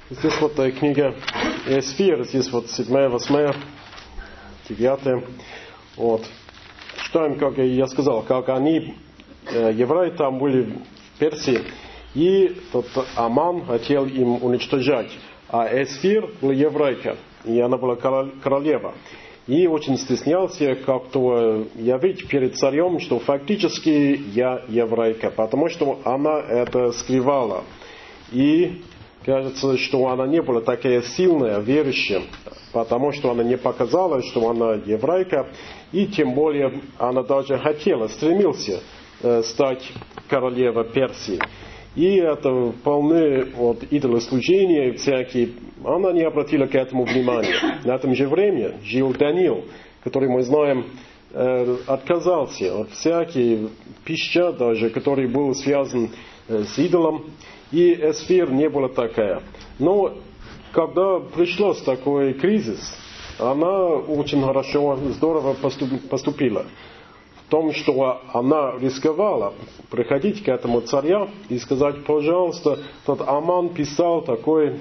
Здесь вот книга Эсфир, здесь вот 7, 8, 9. Вот. Читаем, как я сказал, как они, евреи там были в Персии, и тот Аман хотел им уничтожать. А Эсфир была еврейка, и она была королева. И очень стеснялся как-то явить перед царем, что фактически я еврейка, потому что она это скрывала. И кажется, что она не была такая сильная, верующая, потому что она не показала, что она еврейка, и тем более она даже хотела, стремился стать королевой Персии. И это полны идолослужения всякие. Она не обратила к этому внимания. На этом же время жил Даниил, который, мы знаем, отказался от всяких пища даже, который был связан с идолом. И Эсфир не была такая. Но когда пришлось такой кризис, она очень хорошо, здорово поступила. В том, что она рисковала приходить к этому царю и сказать, пожалуйста, тот Аман писал такое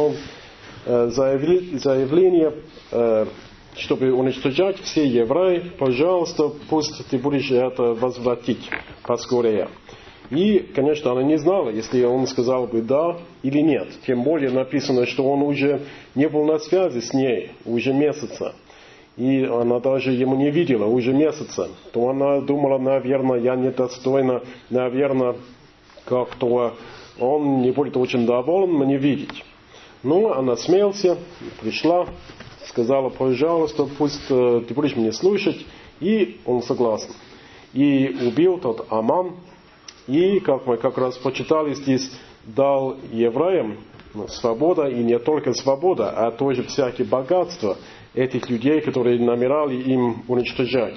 заявление, чтобы уничтожать все евреи, пожалуйста, пусть ты будешь это возвратить поскорее. И, конечно, она не знала, если он сказал бы да или нет. Тем более написано, что он уже не был на связи с ней уже месяца. И она даже ему не видела уже месяца. То она думала, наверное, я недостойна, наверное, как-то он не будет очень доволен мне видеть. Но она смелся, пришла, сказала, пожалуйста, пусть ты будешь меня слушать. И он согласен. И убил тот Аман. И, как мы как раз почитали здесь, дал евреям свобода, и не только свобода, а тоже всякие богатства этих людей, которые намеряли им уничтожать.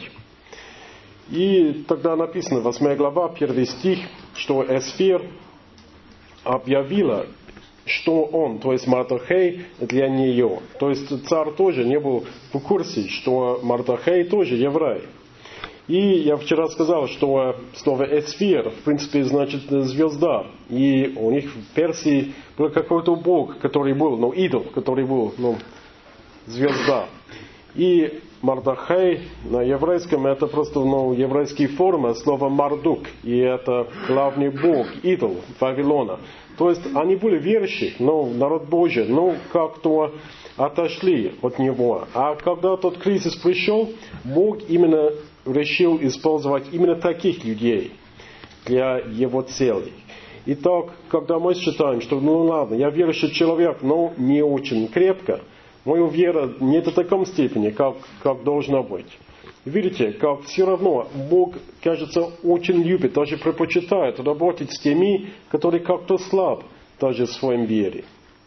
И тогда написано, 8 глава, 1 стих, что Эсфир объявила, что он, то есть Мардохей, для нее. То есть царь тоже не был в курсе, что Мардохей тоже еврей. И я вчера сказал, что слово «эсфир» в принципе значит «звезда». И у них в Персии был какой-то бог, который был, идол, который был, звезда. И Мардохей на еврейском это просто еврейская форма слова Мардук. И это главный бог, идол Вавилона. То есть они были верующие, народ Божий, как-то отошли от него. А когда тот кризис пришел, Бог именно решил использовать именно таких людей для его целей. Итак, когда мы считаем, что ладно, я верующий человек, но не очень крепко, моя вера не до такой степени, как должна быть. Видите, как все равно Бог, кажется, очень любит, даже предпочитает работать с теми, которые как-то слаб даже в своем вере.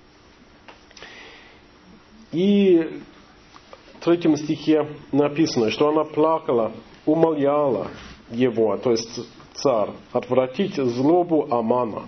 И в 3 стихе написано, что она плакала, умоляла его, то есть царь, отвратить злобу Амана.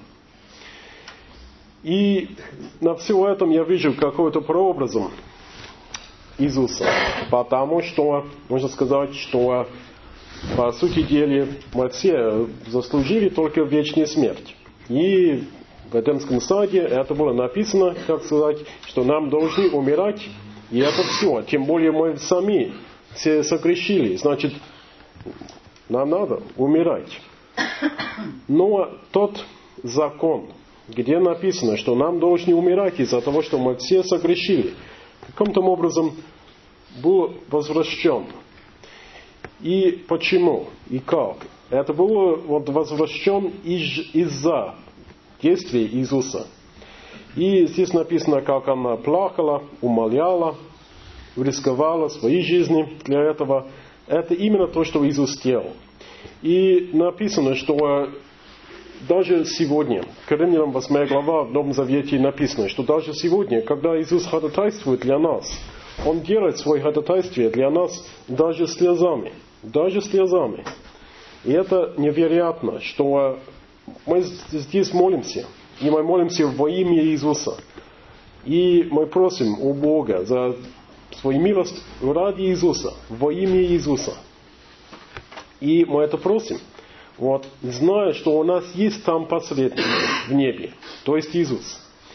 И на все этом я вижу какой-то прообразом Иисуса, потому что, можно сказать, что по сути дела мы все заслужили только вечную смерть. И в Эдемском саде это было написано, как сказать, что нам должны умирать, и это все. Тем более мы сами все согрешили, значит, нам надо умирать. Но тот закон, где написано, что нам должны умирать из-за того, что мы все согрешили, каким-то образом был возвращен. И почему? И как? Это было возвращен из-за действия Иисуса. И здесь написано, как она плакала, умоляла, рисковала своей жизнью для этого. Это именно то, что Иисус сделал. И написано, что даже сегодня, Коринфянам 8 глава в Новом Завете написано, что даже сегодня, когда Иисус ходатайствует для нас, Он делает свое ходатайствие для нас даже слезами. Даже слезами. И это невероятно, что мы здесь молимся. И мы молимся во имя Иисуса. И мы просим у Бога за свою милость ради Иисуса, во имя Иисуса. И мы это просим, зная, что у нас есть там посредник в небе, то есть Иисус.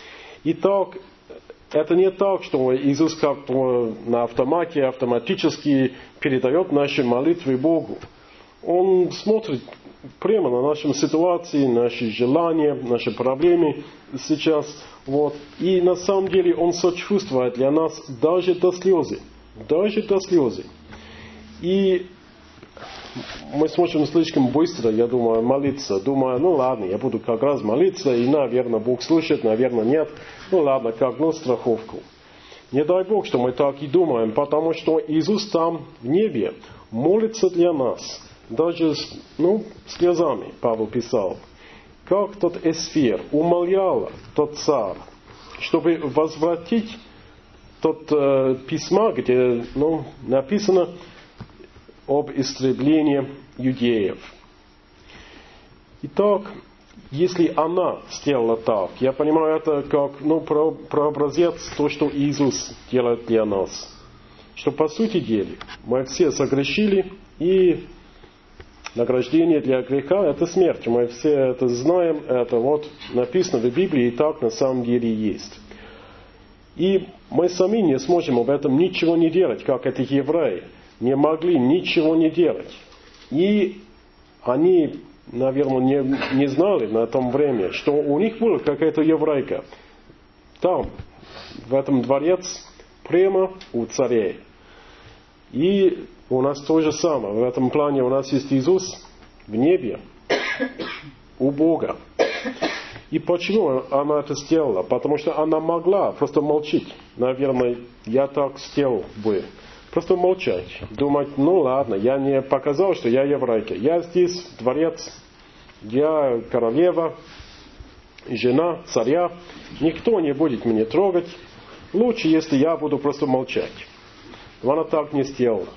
Итак, это не так, что Иисус как-то на автомате, автоматически передает наши молитвы Богу. Он смотрит прямо на наши ситуации, наши желания, наши проблемы сейчас. Вот. И на самом деле Он сочувствует для нас даже до слезы. Даже до слезы. И мы сможем слишком быстро, я думаю, молиться. Думаю, ну ладно, я буду как раз молиться, и, наверное, Бог слышит, наверное, нет. Ну ладно, как, ну, страховку. Не дай Бог, что мы так и думаем, потому что Иисус там, в небе, молится для нас. Даже, слезами, Павел писал. Как тот Эсфир умолял тот царь, чтобы возвратить тот письма, где, написано об истреблении иудеев. Итак, если она сделала так, я понимаю, это как прообразец то, что Иисус делает для нас. Что по сути дела мы все согрешили, и награждение для греха – это смерть. Мы все это знаем, это вот написано в Библии, и так на самом деле есть. И мы сами не сможем об этом ничего не делать, как эти евреи не могли ничего не делать. И они, наверное, не знали на том времени, что у них была какая-то еврейка. Там, в этом дворец, прямо у царей. И у нас то же самое. В этом плане у нас есть Иисус в небе, у Бога. И почему она это сделала? Потому что она могла просто молчать. Наверное, я так сделал бы. Просто молчать. Думать, ну ладно, я не показал, что я еврейка. Я здесь, дворец, я королева, жена царя. Никто не будет меня трогать. Лучше, если я буду просто молчать. Но она так не сделала.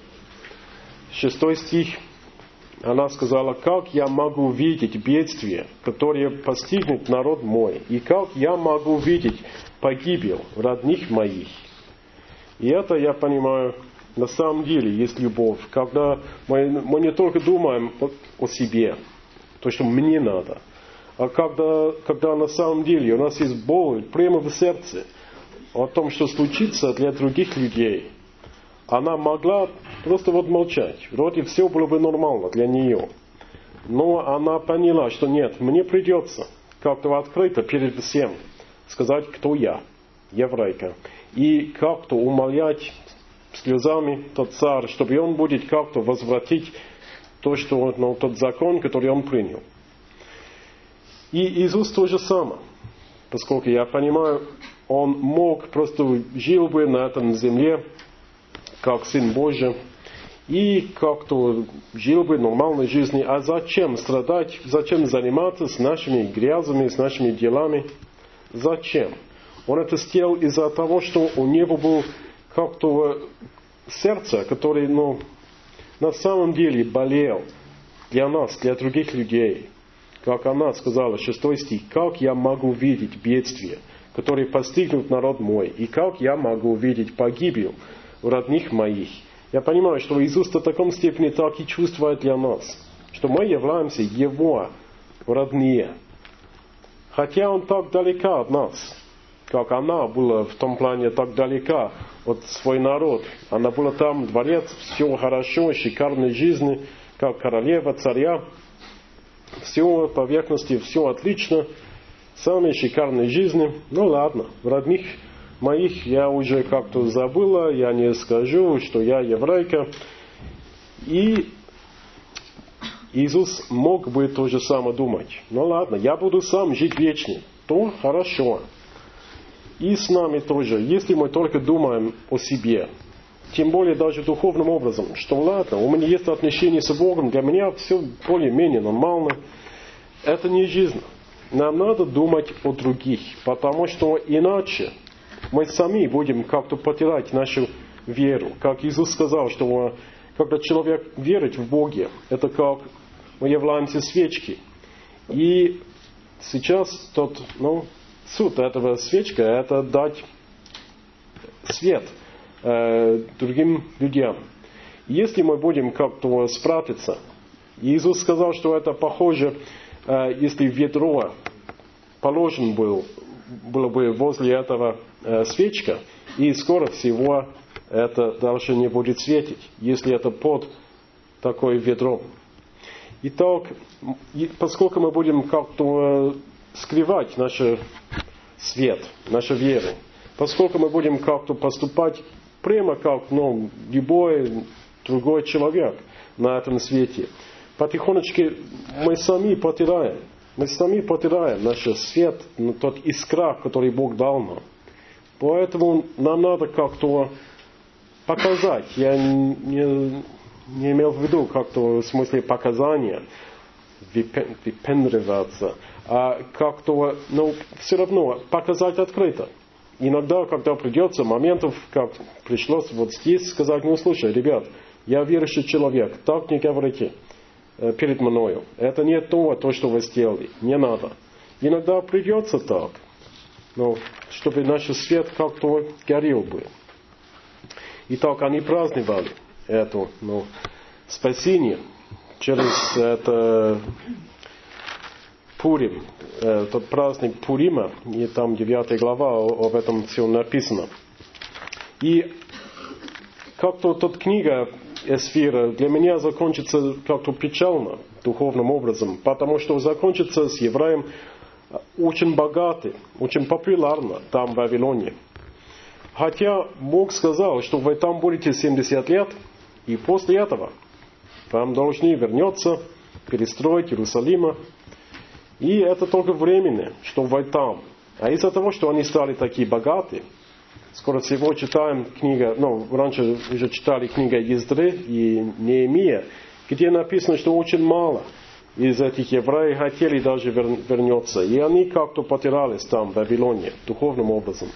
6 стих. Она сказала, как я могу видеть бедствие, которое постигнет народ мой, и как я могу видеть погибель родных моих. И это, я понимаю, на самом деле есть любовь, когда мы не только думаем о себе, то, что мне надо, а когда на самом деле у нас есть боль прямо в сердце о том, что случится для других людей. Она могла просто молчать. Вроде все было бы нормально для нее. Но она поняла, что нет, мне придется как-то открыто перед всем сказать, кто я, еврейка. И как-то умолять слезами тот царь, чтобы он будет как-то возвратить то, что, тот закон, который он принял. И Иисус то же самое. Поскольку я понимаю, он мог просто жил бы на этом земле, как Сын Божий, и как-то жил бы нормальной жизнью. А зачем страдать? Зачем заниматься с нашими грязями, с нашими делами? Зачем? Он это сделал из-за того, что у него было как-то сердце, которое, на самом деле болел для нас, для других людей. Как она сказала, 6 стих, как я могу видеть бедствие, которое постигнут народ мой, и как я могу видеть погибель родных моих. Я понимаю, что Иисус в таком степени так и чувствует для нас, что мы являемся Его родные. Хотя Он так далеко от нас, как она была в том плане так далека от свой народ. Она была там, дворец, все хорошо, шикарной жизни, как королева, царя. Все поверхности, все отлично, самые шикарные жизни. Ну ладно, в родных моих я уже как-то забыла, я не скажу, что я еврейка. И Иисус мог бы то же самое думать. Ну ладно, я буду сам жить вечно. То хорошо. И с нами тоже, если мы только думаем о себе, тем более даже духовным образом, что ладно, у меня есть отношения с Богом, для меня все более-менее нормально. Это не жизнь. Нам надо думать о других, потому что иначе мы сами будем как-то потерять нашу веру. Как Иисус сказал, что когда человек верит в Бога, это как мы являемся свечки. И сейчас суть этого свечка – это дать свет другим людям. Если мы будем как-то спрятаться, Иисус сказал, что это похоже, если ведро положен был было бы возле этого свечка, и скоро всего это дальше не будет светить, если это под такой ведром. Итак, поскольку мы будем как-то скрывать наш свет, нашу веру, поскольку мы будем как-то поступать прямо как любой другой человек на этом свете, потихонечку мы сами потеряем наш свет, тот искра, который Бог дал нам. Поэтому нам надо как-то показать. Я не имел в виду как-то в смысле показания, выпендриваться, а как-то, все равно показать открыто. Иногда, когда придется моментов, как пришлось вот здесь сказать, слушай, ребят, я верующий человек, так не говорите перед мною. Это не то, что вы сделали, не надо. Иногда придется так, чтобы наш свет как-то горел бы. Итак, они праздновали это спасение через это Пурим, тот праздник Пурима, и там 9 глава об этом все написано. И как-то эта книга Эсфира для меня закончится как-то печально, духовным образом, потому что закончится с евреем очень богатый, очень популярно там в Вавилоне. Хотя Бог сказал, что вы там будете 70 лет, и после этого вам должны вернуться, перестроить Иерусалим. И это только временно, что вы там. А из-за того, что они стали такие богатые, скоро всего читаем книга, раньше уже читали книга Ездры и Неемия, где написано, что очень мало из этих евреев хотели даже вернуться. И они как-то потерялись там, в Вавилоне, духовным образом.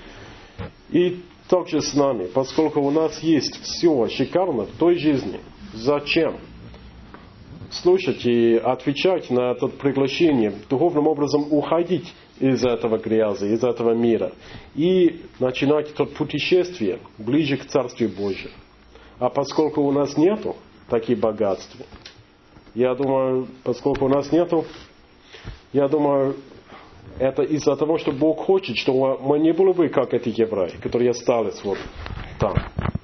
И так же с нами, поскольку у нас есть все шикарно в той жизни, зачем слушать и отвечать на это приглашение, духовным образом уходить из этого грязи, из этого мира и начинать это путешествие ближе к Царству Божьему. А поскольку у нас нету таких богатств, я думаю, это из-за того, что Бог хочет, чтобы мы не были бы как эти евреи, которые остались вот там.